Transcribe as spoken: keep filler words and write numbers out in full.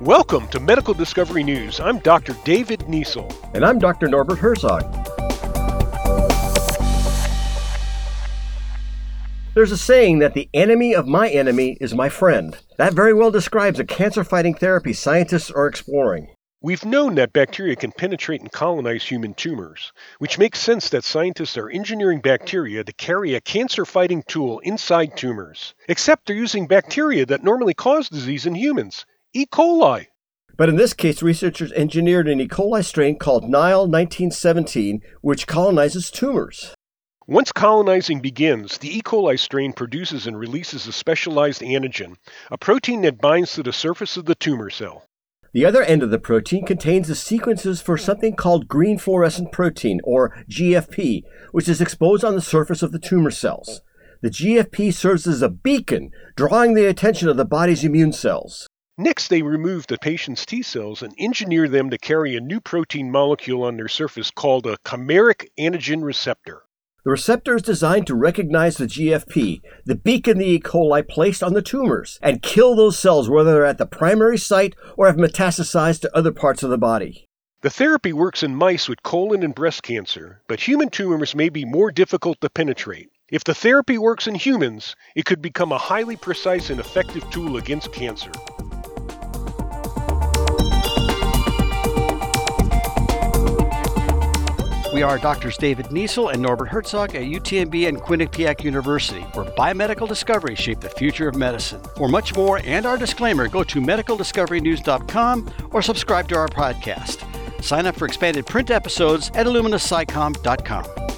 Welcome to Medical Discovery News. I'm Doctor David Niesel. And I'm Doctor Norbert Herzog. There's a saying that the enemy of my enemy is my friend. That very well describes a cancer-fighting therapy scientists are exploring. We've known that bacteria can penetrate and colonize human tumors, which makes sense that scientists are engineering bacteria to carry a cancer-fighting tool inside tumors. Except they're using bacteria that normally cause disease in humans, E. coli. But in this case, researchers engineered an E. coli strain called Nile nineteen seventeen, which colonizes tumors. Once colonizing begins, the E. coli strain produces and releases a specialized antigen, a protein that binds to the surface of the tumor cell. The other end of the protein contains the sequences for something called green fluorescent protein, or G F P, which is exposed on the surface of the tumor cells. The G F P serves as a beacon, drawing the attention of the body's immune cells. Next, they remove the patient's T cells and engineer them to carry a new protein molecule on their surface called a chimeric antigen receptor. The receptor is designed to recognize the G F P, the beacon the E. coli placed on the tumors, and kill those cells whether they're at the primary site or have metastasized to other parts of the body. The therapy works in mice with colon and breast cancer, but human tumors may be more difficult to penetrate. If the therapy works in humans, it could become a highly precise and effective tool against cancer. We are Doctors David Niesel and Norbert Herzog at U T M B and Quinnipiac University, where biomedical discoveries shape the future of medicine. For much more and our disclaimer, go to medical discovery news dot com or subscribe to our podcast. Sign up for expanded print episodes at illumina sci com dot com.